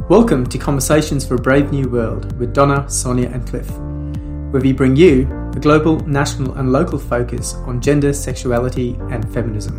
Welcome to Conversations for a Brave New World with Donna, Sonia and Cliff, where we bring you a global, national and local focus on gender, sexuality and feminism.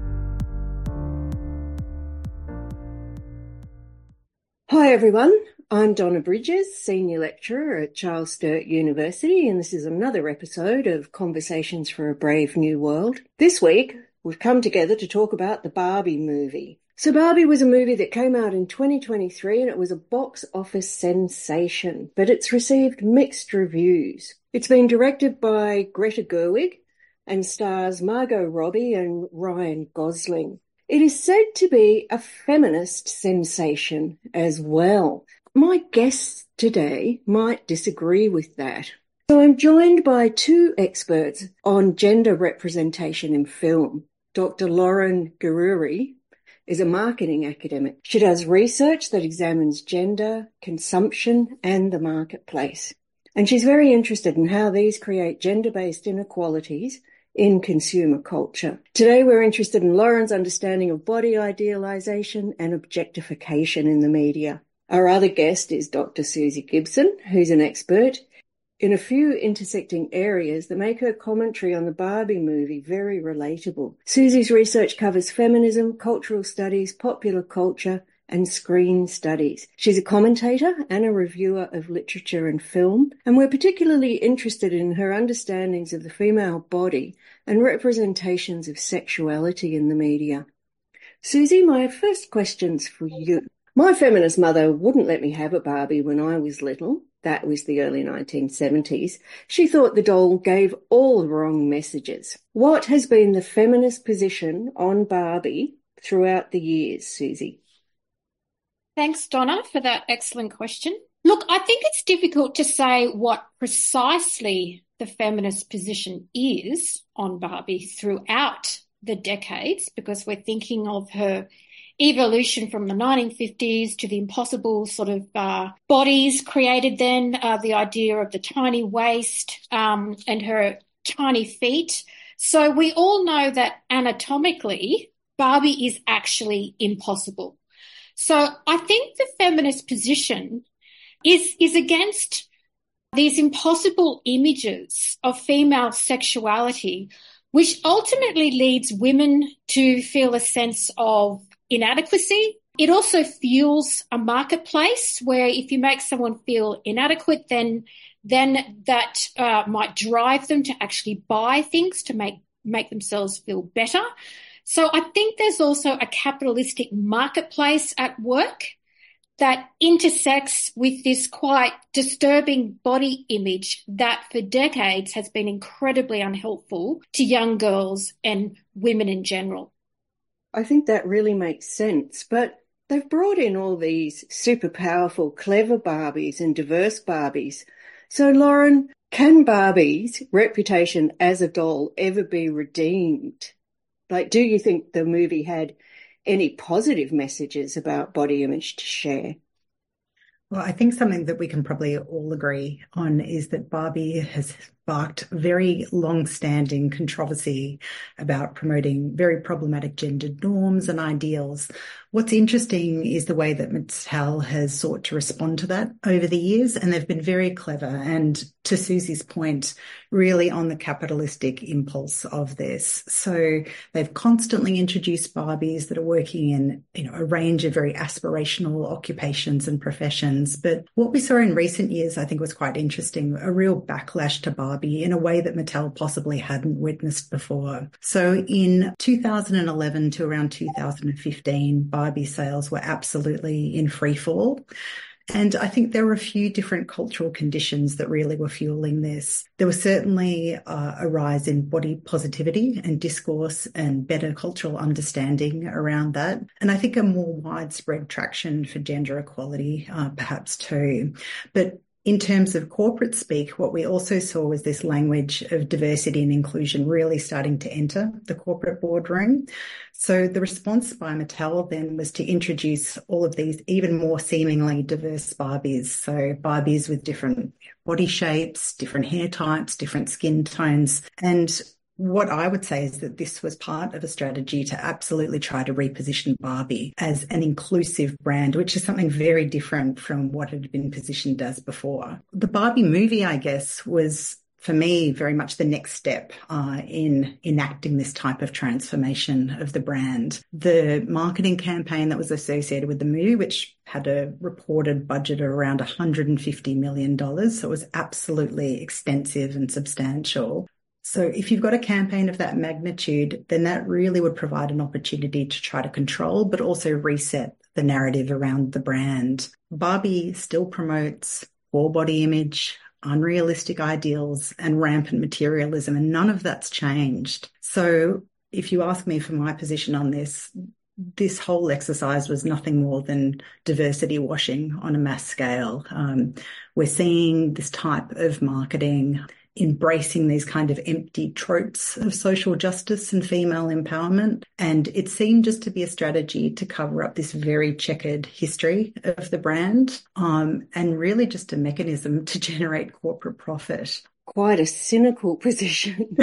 Hi everyone, I'm Donna Bridges, Senior Lecturer at Charles Sturt University, and this is another episode of Conversations for a Brave New World. This week, we've come together to talk about the Barbie movie. So Barbie was a movie that came out in 2023 and it was a box office sensation, but it's received mixed reviews. It's been directed by Greta Gerwig and stars Margot Robbie and Ryan Gosling. It is said to be a feminist sensation as well. My guests today might disagree with that. So I'm joined by two experts on gender representation in film. Dr. Lauren Gururi is a marketing academic. She does research that examines gender, consumption, and the marketplace. And she's very interested in how these create gender-based inequalities in consumer culture. Today, we're interested in Lauren's understanding of body idealization and objectification in the media. Our other guest is Dr. Susie Gibson, who's an expert in a few intersecting areas that make her commentary on the Barbie movie very relatable. Susie's research covers feminism, cultural studies, popular culture, and screen studies. She's a commentator and a reviewer of literature and film, and we're particularly interested in her understandings of the female body and representations of sexuality in the media. Susie, my first question's for you. My feminist mother wouldn't let me have a Barbie when I was little. That was the early 1970s. She thought the doll gave all the wrong messages. What has been the feminist position on Barbie throughout the years, Susie? Thanks, Donna, for that excellent question. Look, I think it's difficult to say what precisely the feminist position is on Barbie throughout the decades, because we're thinking of her evolution from the 1950s to the impossible sort of bodies created then, the idea of the tiny waist and her tiny feet. So we all know that anatomically, Barbie is actually impossible. So I think the feminist position is against these impossible images of female sexuality, which ultimately leads women to feel a sense of inadequacy. It also fuels a marketplace where if you make someone feel inadequate, then that might drive them to actually buy things to make themselves feel better. So I think there's also a capitalistic marketplace at work that intersects with this quite disturbing body image that for decades has been incredibly unhelpful to young girls and women in general. I think that really makes sense, but they've brought in all these super powerful, clever Barbies and diverse Barbies. So, Lauren, can Barbie's reputation as a doll ever be redeemed? Like, do you think the movie had any positive messages about body image to share? Well, I think something that we can probably all agree on is that Barbie has sparked very long-standing controversy about promoting very problematic gender norms and ideals. What's interesting is the way that Mattel has sought to respond to that over the years, and they've been very clever and, to Susie's point, really on the capitalistic impulse of this. So they've constantly introduced Barbies that are working in, a range of very aspirational occupations and professions. But what we saw in recent years, I think, was quite interesting, a real backlash to Barbie in a way that Mattel possibly hadn't witnessed before. So in 2011 to around 2015, Barbie sales were absolutely in free fall. And I think there were a few different cultural conditions that really were fueling this. There was certainly a rise in body positivity and discourse and better cultural understanding around that. And I think a more widespread traction for gender equality, perhaps too. But in terms of corporate speak, what we also saw was this language of diversity and inclusion really starting to enter the corporate boardroom. So the response by Mattel then was to introduce all of these even more seemingly diverse Barbies. So Barbies with different body shapes, different hair types, different skin tones. And What I would say is that this was part of a strategy to absolutely try to reposition Barbie as an inclusive brand, which is something very different from what had been positioned as before. The Barbie movie, I guess, was, for me, very much the next step in enacting this type of transformation of the brand. The marketing campaign that was associated with the movie, which had a reported budget of around $150 million, so it was absolutely extensive and substantial. So if you've got a campaign of that magnitude, then that really would provide an opportunity to try to control, but also reset the narrative around the brand. Barbie still promotes poor body image, unrealistic ideals, and rampant materialism, and none of that's changed. So if you ask me for my position on this whole exercise was nothing more than diversity washing on a mass scale. We're seeing this type of marketing embracing these kind of empty tropes of social justice and female empowerment. And it seemed just to be a strategy to cover up this very checkered history of the brand, and really just a mechanism to generate corporate profit. Quite a cynical position.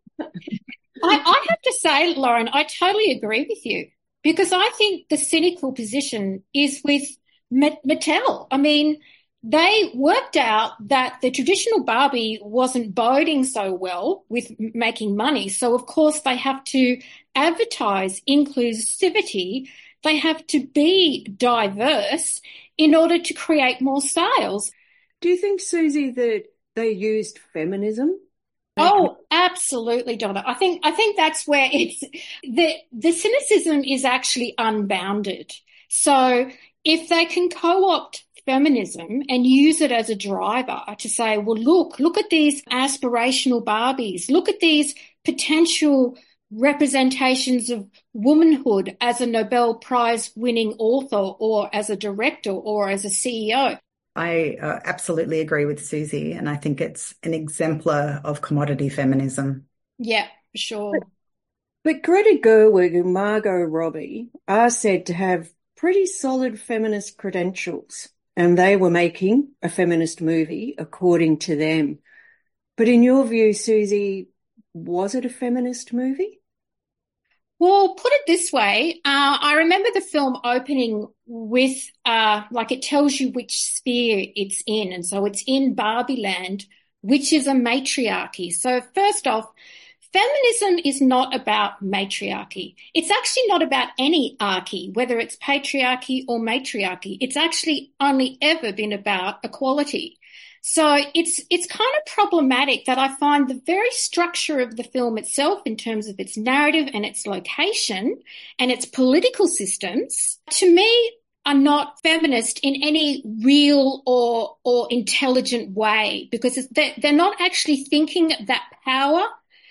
I have to say, Lauren, I totally agree with you, because I think the cynical position is with Mattel. I mean, they worked out that the traditional Barbie wasn't boding so well with making money. So, of course, they have to advertise inclusivity. They have to be diverse in order to create more sales. Do you think, Susie, that they used feminism? Oh, absolutely, Donna. I think that's where it's the cynicism is actually unbounded. So if they can co-opt feminism and use it as a driver to say, well, look at these aspirational Barbies, look at these potential representations of womanhood as a Nobel Prize winning author or as a director or as a CEO. I absolutely agree with Susie, and I think it's an exemplar of commodity feminism. Yeah, for sure. But Greta Gerwig and Margot Robbie are said to have pretty solid feminist credentials, and they were making a feminist movie, according to them. But in your view, Susie, was it a feminist movie? Well, put it this way. I remember the film opening with, it tells you which sphere it's in. And so it's in Barbie Land, which is a matriarchy. So first off, feminism is not about matriarchy. It's actually not about any archy, whether it's patriarchy or matriarchy. It's actually only ever been about equality. So it's kind of problematic that I find the very structure of the film itself, in terms of its narrative and its location and its political systems, to me are not feminist in any real or intelligent way, because they're not actually thinking that power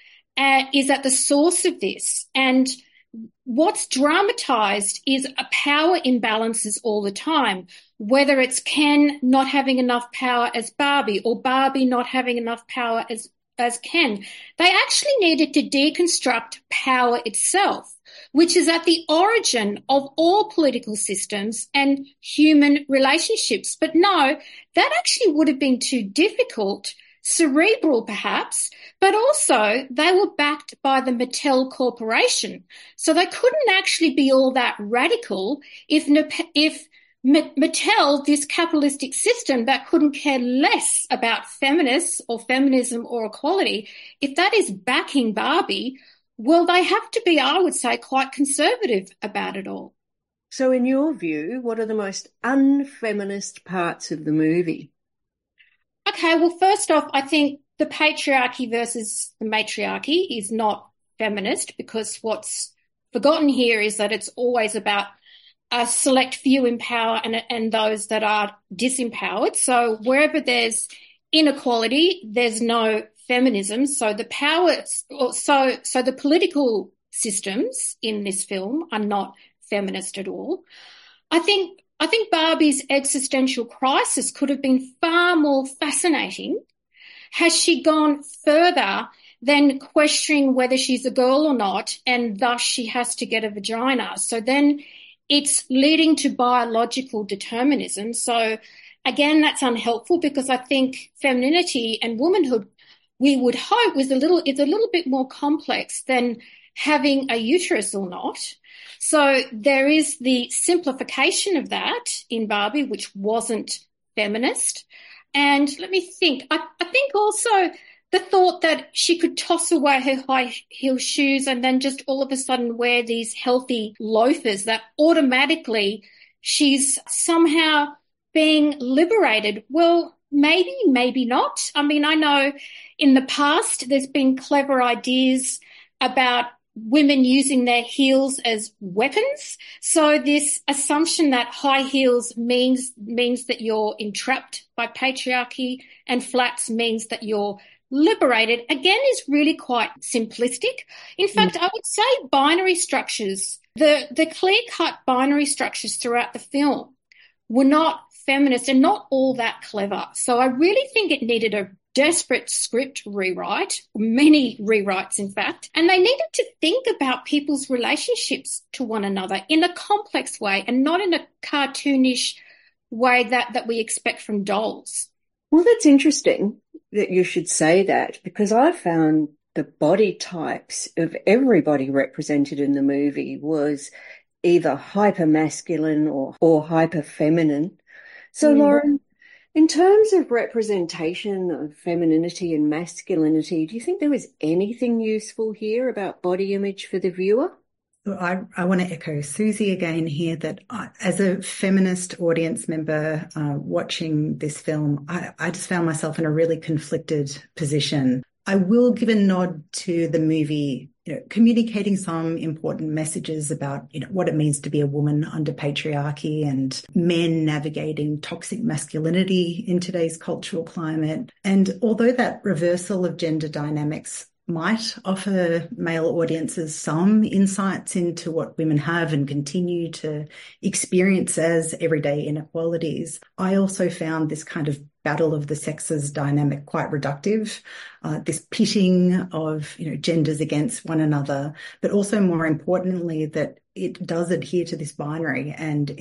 is at the source of this. And what's dramatized is a power imbalances all the time, whether it's Ken not having enough power as Barbie or Barbie not having enough power as Ken. They actually needed to deconstruct power itself, which is at the origin of all political systems and human relationships. But no, that actually would have been too difficult, cerebral perhaps, but also they were backed by the Mattel Corporation. So they couldn't actually be all that radical if Mattel, this capitalistic system that couldn't care less about feminists or feminism or equality, if that is backing Barbie, well, they have to be, I would say, quite conservative about it all. So in your view, what are the most unfeminist parts of the movie? Okay, well, first off, I think the patriarchy versus the matriarchy is not feminist, because what's forgotten here is that it's always about a select few in power and those that are disempowered. So wherever there's inequality, there's no feminism. So the so the political systems in this film are not feminist at all. I think Barbie's existential crisis could have been far more fascinating has she gone further than questioning whether she's a girl or not, and thus she has to get a vagina. So then it's leading to biological determinism. So again, that's unhelpful, because I think femininity and womanhood we would hope is it's a little bit more complex than having a uterus or not. So there is the simplification of that in Barbie, which wasn't feminist. And let me think. I think also the thought that she could toss away her high heel shoes and then just all of a sudden wear these healthy loafers, that automatically she's somehow being liberated. Well, maybe, maybe not. I mean, I know in the past there's been clever ideas about women using their heels as weapons. So this assumption that high heels means that you're entrapped by patriarchy and flats means that you're liberated, again, is really quite simplistic. In fact, I would say binary structures, the clear-cut binary structures throughout the film were not feminist and not all that clever. So I really think it needed a desperate script rewrite, many rewrites, in fact, and they needed to think about people's relationships to one another in a complex way and not in a cartoonish way that we expect from dolls. Well, that's interesting that you should say that, because I found the body types of everybody represented in the movie was either hyper-masculine or hyper-feminine. So, Lauren, in terms of representation of femininity and masculinity, do you think there was anything useful here about body image for the viewer? I want to echo Susie again here that as a feminist audience member watching this film, I just found myself in a really conflicted position. I will give a nod to the movie, communicating some important messages about, what it means to be a woman under patriarchy and men navigating toxic masculinity in today's cultural climate. And although that reversal of gender dynamics might offer male audiences some insights into what women have and continue to experience as everyday inequalities, I also found this kind of battle of the sexes dynamic quite reductive, this pitting of genders against one another, but also more importantly that it does adhere to this binary and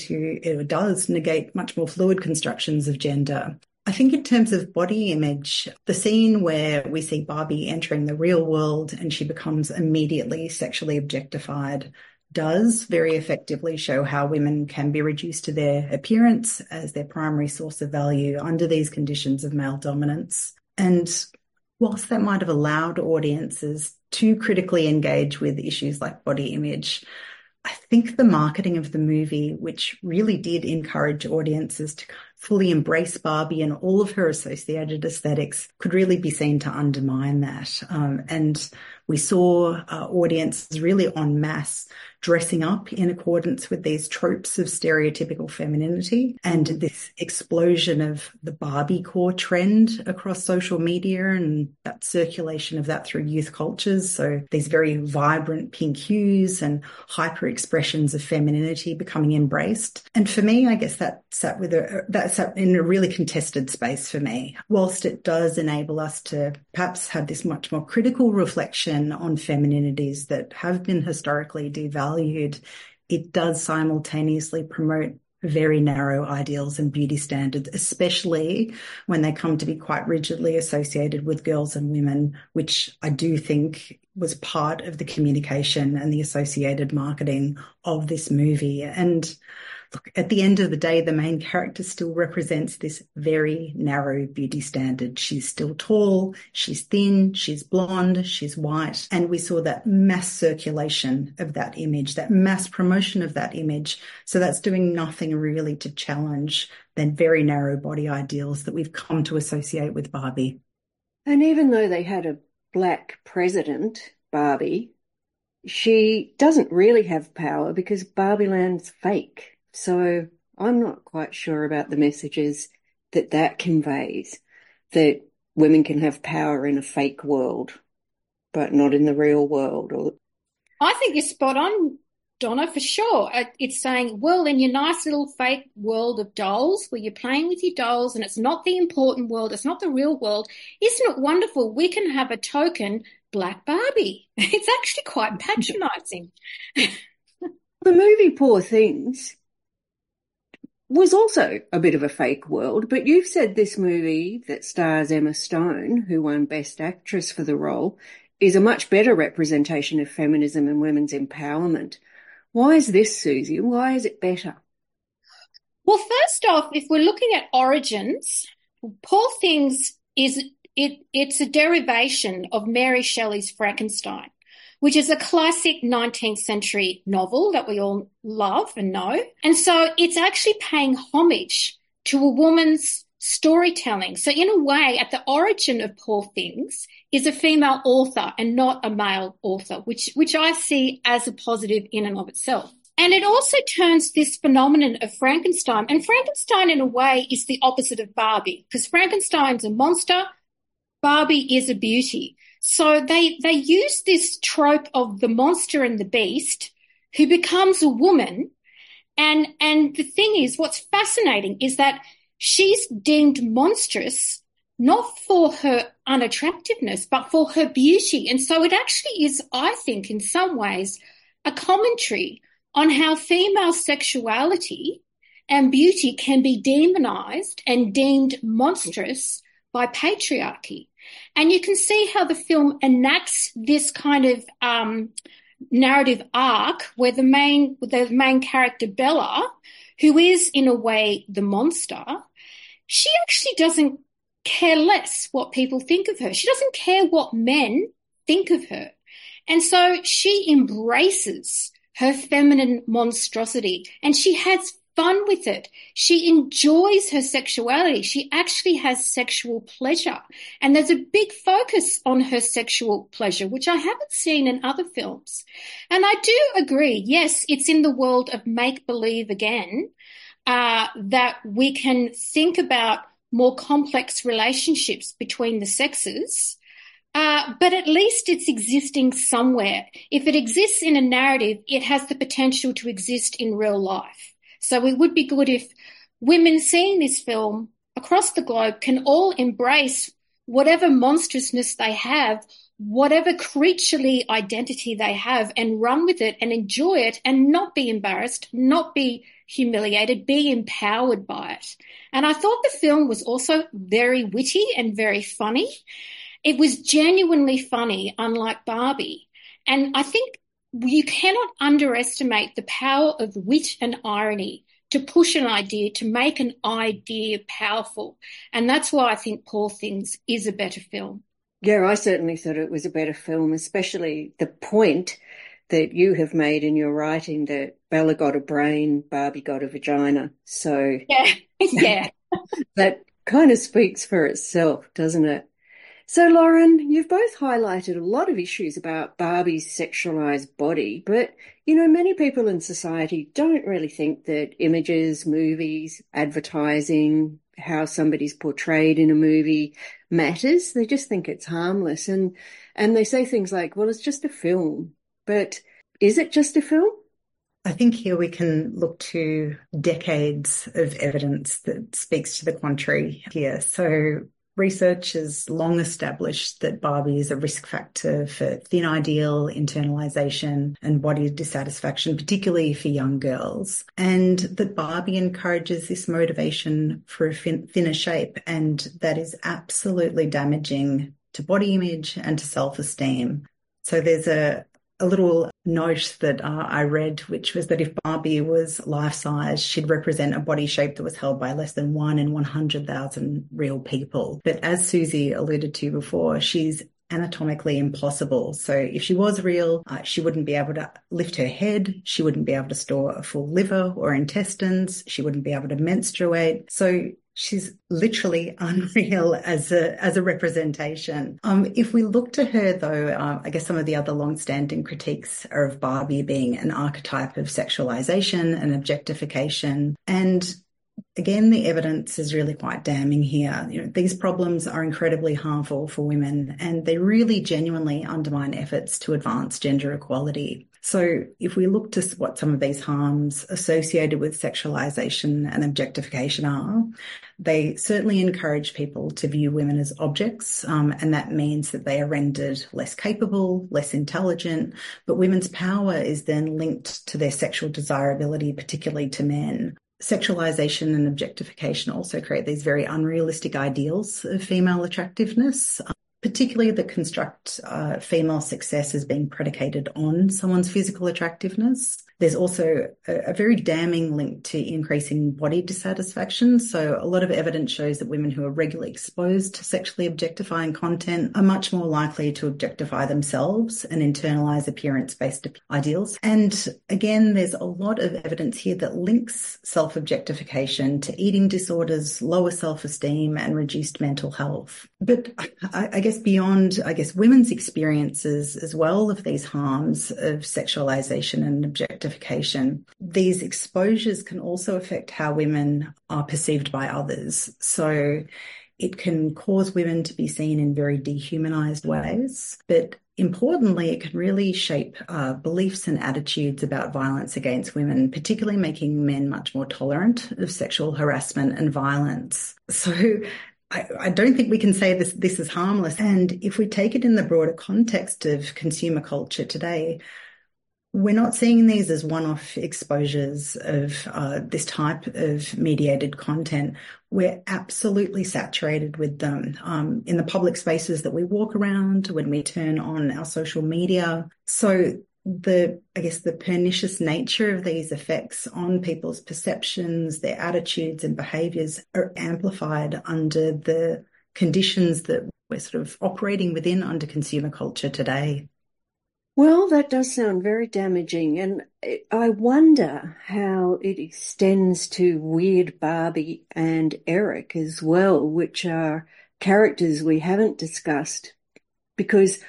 it does negate much more fluid constructions of gender. I think in terms of body image, the scene where we see Barbie entering the real world and she becomes immediately sexually objectified does very effectively show how women can be reduced to their appearance as their primary source of value under these conditions of male dominance. And whilst that might have allowed audiences to critically engage with issues like body image, I think the marketing of the movie, which really did encourage audiences to fully embrace Barbie and all of her associated aesthetics, could really be seen to undermine that. And we saw audiences really en masse dressing up in accordance with these tropes of stereotypical femininity and this explosion of the Barbie core trend across social media and that circulation of that through youth cultures. So these very vibrant pink hues and hyper expressions of femininity becoming embraced. And for me, I guess that sat in a really contested space for me. Whilst it does enable us to perhaps have this much more critical reflection on femininities that have been historically devalued, it does simultaneously promote very narrow ideals and beauty standards, especially when they come to be quite rigidly associated with girls and women, which I do think was part of the communication and the associated marketing of this movie. And look, at the end of the day, the main character still represents this very narrow beauty standard. She's still tall, she's thin, she's blonde, she's white. And we saw that mass circulation of that image, that mass promotion of that image. So that's doing nothing really to challenge the very narrow body ideals that we've come to associate with Barbie. And even though they had a black president, Barbie, she doesn't really have power because Barbie Land's fake. So I'm not quite sure about the messages that conveys, that women can have power in a fake world, but not in the real world. I think you're spot on, Donna, for sure. It's saying, well, in your nice little fake world of dolls where you're playing with your dolls and it's not the important world, it's not the real world, isn't it wonderful? We can have a token black Barbie. It's actually quite patronising. The movie Poor Things was also a bit of a fake world, but you've said this movie that stars Emma Stone, who won Best Actress for the role, is a much better representation of feminism and women's empowerment. Why is this, Susie? Why is it better? Well, first off, if we're looking at origins, Poor Things it's a derivation of Mary Shelley's Frankenstein, which is a classic 19th century novel that we all love and know. And so it's actually paying homage to a woman's storytelling. So in a way, at the origin of Poor Things is a female author and not a male author, which I see as a positive in and of itself. And it also turns this phenomenon of Frankenstein, and Frankenstein in a way is the opposite of Barbie, because Frankenstein's a monster, Barbie is a beauty. So they use this trope of the monster and the beast who becomes a woman. And the thing is, what's fascinating is that she's deemed monstrous not for her unattractiveness, but for her beauty. And so it actually is, I think, in some ways, a commentary on how female sexuality and beauty can be demonized and deemed monstrous by patriarchy. And you can see how the film enacts this kind of narrative arc where the main character, Bella, who is in a way the monster, she actually doesn't care less what people think of her. She doesn't care what men think of her. And so she embraces her feminine monstrosity and she has fun with it. She enjoys her sexuality. She actually has sexual pleasure. And there's a big focus on her sexual pleasure, which I haven't seen in other films. And I do agree, yes, it's in the world of make-believe again, that we can think about more complex relationships between the sexes. But at least it's existing somewhere. If it exists in a narrative, it has the potential to exist in real life. So it would be good if women seeing this film across the globe can all embrace whatever monstrousness they have, whatever creaturely identity they have, and run with it and enjoy it and not be embarrassed, not be humiliated, be empowered by it. And I thought the film was also very witty and very funny. It was genuinely funny, unlike Barbie. And I think you cannot underestimate the power of wit and irony to push an idea, to make an idea powerful. And that's why I think Poor Things is a better film. Yeah, I certainly thought it was a better film, especially the point that you have made in your writing that Bella got a brain, Barbie got a vagina. So yeah. That kind of speaks for itself, doesn't it? So, Lauren, you've both highlighted a lot of issues about Barbie's sexualized body, but, many people in society don't really think that images, movies, advertising, how somebody's portrayed in a movie matters. They just think it's harmless. And they say things like, well, it's just a film. But is it just a film? I think here we can look to decades of evidence that speaks to the contrary here. So research has long established that Barbie is a risk factor for thin ideal, internalization, and body dissatisfaction, particularly for young girls, and that Barbie encourages this motivation for a thinner shape, and that is absolutely damaging to body image and to self-esteem. So there's a little note that I read, which was that if Barbie was life-size, she'd represent a body shape that was held by less than 1 in 100,000 real people. But as Susie alluded to before, she's anatomically impossible. So if she was real, she wouldn't be able to lift her head. She wouldn't be able to store a full liver or intestines. She wouldn't be able to menstruate. So she's literally unreal as a representation. If we look to her, though, I guess some of the other long-standing critiques are of Barbie being an archetype of sexualization and objectification. And again, the evidence is really quite damning here. These problems are incredibly harmful for women, and they really genuinely undermine efforts to advance gender equality. So if we look to what some of these harms associated with sexualization and objectification are, they certainly encourage people to view women as objects, and that means that they are rendered less capable, less intelligent, but women's power is then linked to their sexual desirability, particularly to men. Sexualization and objectification also create these very unrealistic ideals of female attractiveness, particularly that construct female success as being predicated on someone's physical attractiveness. There's also a very damning link to increasing body dissatisfaction. So a lot of evidence shows that women who are regularly exposed to sexually objectifying content are much more likely to objectify themselves and internalize appearance-based ideals. And again, there's a lot of evidence here that links self-objectification to eating disorders, lower self-esteem, and reduced mental health. But I guess beyond, women's experiences as well of these harms of sexualization and objectification, these exposures can also affect how women are perceived by others. So it can cause women to be seen in very dehumanized ways, but importantly, it can really shape beliefs and attitudes about violence against women, particularly making men much more tolerant of sexual harassment and violence. So I don't think we can say this is harmless. And if we take it in the broader context of consumer culture today, we're not seeing these as one-off exposures of this type of mediated content. We're absolutely saturated with them in the public spaces that we walk around, when we turn on our social media. So the pernicious nature of these effects on people's perceptions, their attitudes and behaviours are amplified under the conditions that we're sort of operating within under consumer culture today. Well, that does sound very damaging, and I wonder how it extends to Weird Barbie and Eric as well, which are characters we haven't discussed, because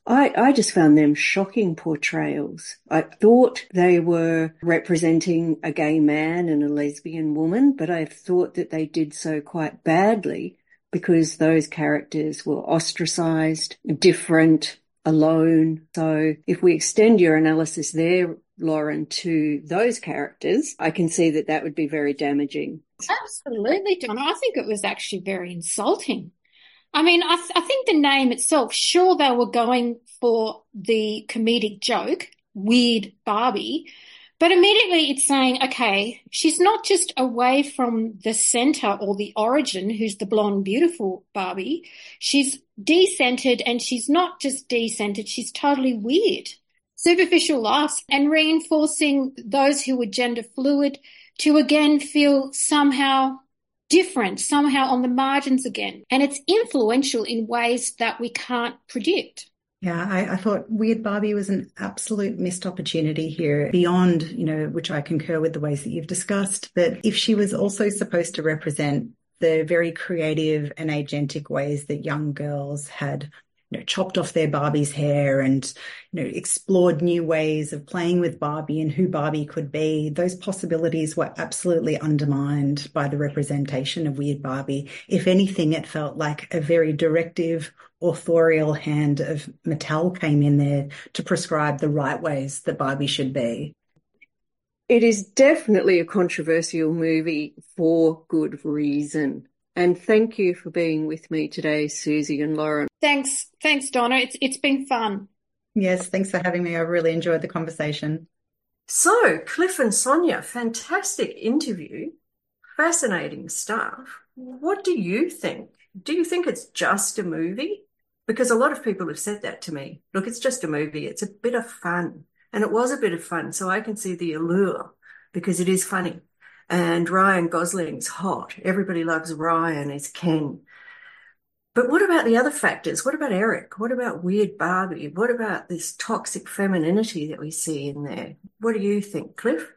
I just found them shocking portrayals. I thought they were representing a gay man and a lesbian woman, but I thought that they did so quite badly because those characters were ostracized, different, alone. So if we extend your analysis there, Lauren, to those characters, I can see that that would be very damaging. Absolutely, Donna. I think it was actually very insulting. I mean, I think the name itself, sure, they were going for the comedic joke, Weird Barbie, but immediately it's saying, okay, she's not just away from the center or the origin, who's the blonde, beautiful Barbie. She's decentered, and she's not just decentered, she's totally weird. Superficial lust, and reinforcing those who were gender fluid to again feel somehow different, somehow on the margins again. And it's influential in ways that we can't predict. Yeah, I thought Weird Barbie was an absolute missed opportunity here beyond, which I concur with the ways that you've discussed. But if she was also supposed to represent the very creative and agentic ways that young girls had, chopped off their Barbie's hair and, explored new ways of playing with Barbie and who Barbie could be, those possibilities were absolutely undermined by the representation of Weird Barbie. If anything, it felt like a very directive, authorial hand of Mattel came in there to prescribe the right ways that Barbie should be. It is definitely a controversial movie for good reason. And thank you for being with me today, Susie and Lauren. Thanks, Donna. It's been fun. Yes, thanks for having me. I really enjoyed the conversation. So, Cliff and Sonia, fantastic interview. Fascinating stuff. What do you think? Do you think it's just a movie? Because a lot of people have said that to me. Look, it's just a movie. It's a bit of fun. And it was a bit of fun, so I can see the allure because it is funny. And Ryan Gosling's hot. Everybody loves Ryan as Ken. But what about the other factors? What about Eric? What about Weird Barbie? What about this toxic femininity that we see in there? What do you think, Cliff?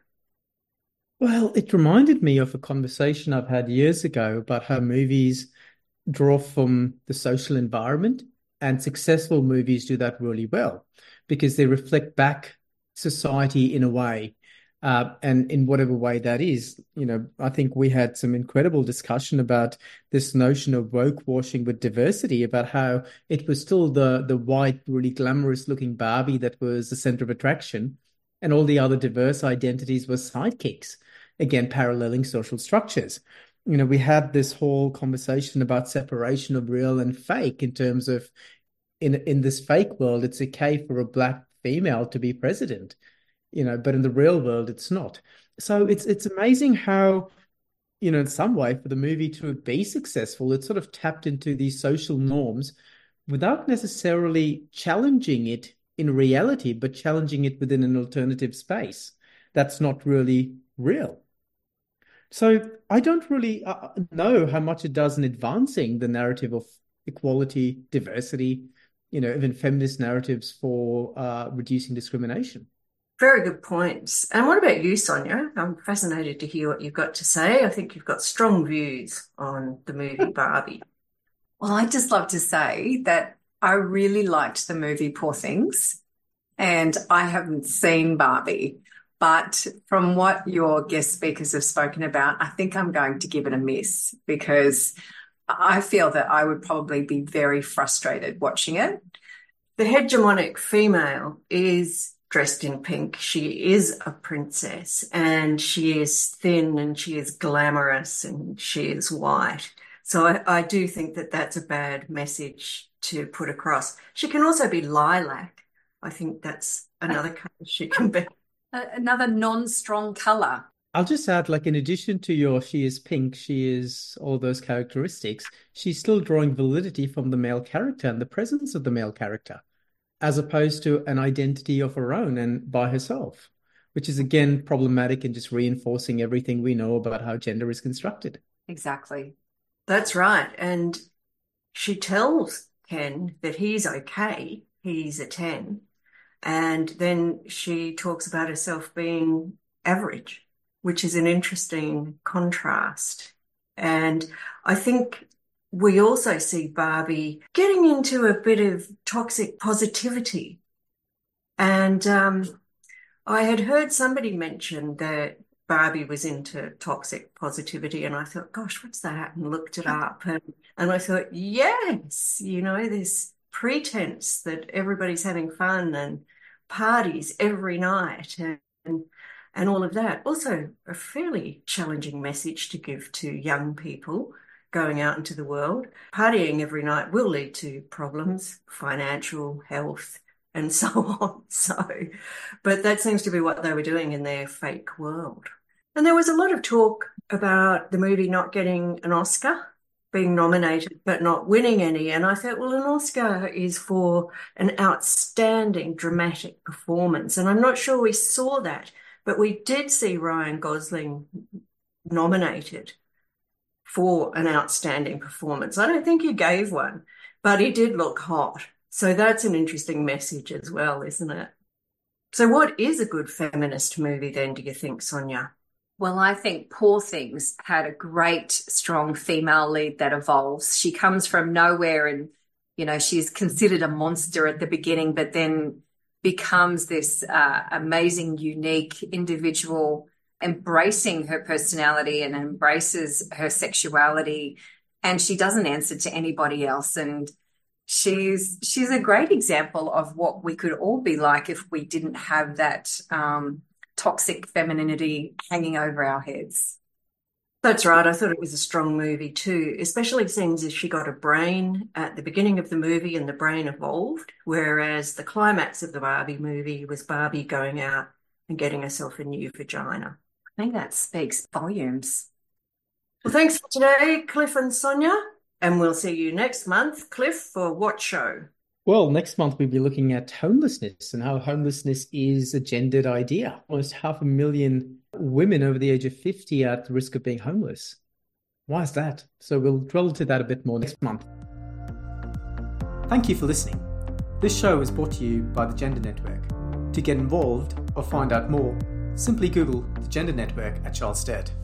Well, it reminded me of a conversation I've had years ago about how movies draw from the social environment, and successful movies do that really well because they reflect back society in a way. And in whatever way that is, I think we had some incredible discussion about this notion of woke washing with diversity, about how it was still the white, really glamorous looking Barbie that was the center of attraction, and all the other diverse identities were sidekicks, again, paralleling social structures. We had this whole conversation about separation of real and fake in terms of in this fake world, it's okay for a black female to be president. But in the real world, it's not. So it's amazing how, in some way, for the movie to be successful, it sort of tapped into these social norms without necessarily challenging it in reality, but challenging it within an alternative space that's not really real. So I don't really know how much it does in advancing the narrative of equality, diversity, even feminist narratives for reducing discrimination. Very good points. And what about you, Sonia? I'm fascinated to hear what you've got to say. I think you've got strong views on the movie Barbie. Well, I'd just love to say that I really liked the movie Poor Things, and I haven't seen Barbie, but from what your guest speakers have spoken about, I think I'm going to give it a miss because I feel that I would probably be very frustrated watching it. The hegemonic female is dressed in pink. She is a princess, and she is thin, and she is glamorous, and she is white. So I do think that that's a bad message to put across. She can also be lilac. I think that's another colour she can be. Another non-strong colour. I'll just add, in addition to she is pink, she is all those characteristics, she's still drawing validity from the male character and the presence of the male character, as opposed to an identity of her own and by herself, which is, again, problematic and just reinforcing everything we know about how gender is constructed. Exactly. That's right. And she tells Ken that he's okay, he's a 10. And then she talks about herself being average, which is an interesting contrast. And I think we also see Barbie getting into a bit of toxic positivity. And I had heard somebody mention that Barbie was into toxic positivity, and I thought, gosh, what's that? And looked it up. And I thought, yes, this pretense that everybody's having fun and parties every night and all of that. Also, a fairly challenging message to give to young people going out into the world. Partying every night will lead to problems, financial, health, and so on. But that seems to be what they were doing in their fake world. And there was a lot of talk about the movie not getting an Oscar, being nominated but not winning any. And I thought, well, an Oscar is for an outstanding dramatic performance. And I'm not sure we saw that, but we did see Ryan Gosling nominated for an outstanding performance. I don't think he gave one, but he did look hot. So that's an interesting message as well, isn't it? So what is a good feminist movie then, do you think, Sonia? Well, I think Poor Things had a great, strong female lead that evolves. She comes from nowhere and, she's considered a monster at the beginning, but then becomes this amazing, unique individual, embracing her personality and embraces her sexuality. And she doesn't answer to anybody else. And she's a great example of what we could all be like if we didn't have that toxic femininity hanging over our heads. That's right. I thought it was a strong movie too, especially since she got a brain at the beginning of the movie and the brain evolved, whereas the climax of the Barbie movie was Barbie going out and getting herself a new vagina. I think that speaks volumes. Well, thanks for today, Cliff and Sonia, and we'll see you next month. Cliff, for what show? Well, next month we'll be looking at homelessness and how homelessness is a gendered idea. Almost 500,000 women over the age of 50 are at the risk of being homeless. Why is that? So we'll drill into that a bit more next month. Thank you for listening. This show is brought to you by the Gender Network. To get involved or find out more, simply Google the Gender Network at Charles Sturt.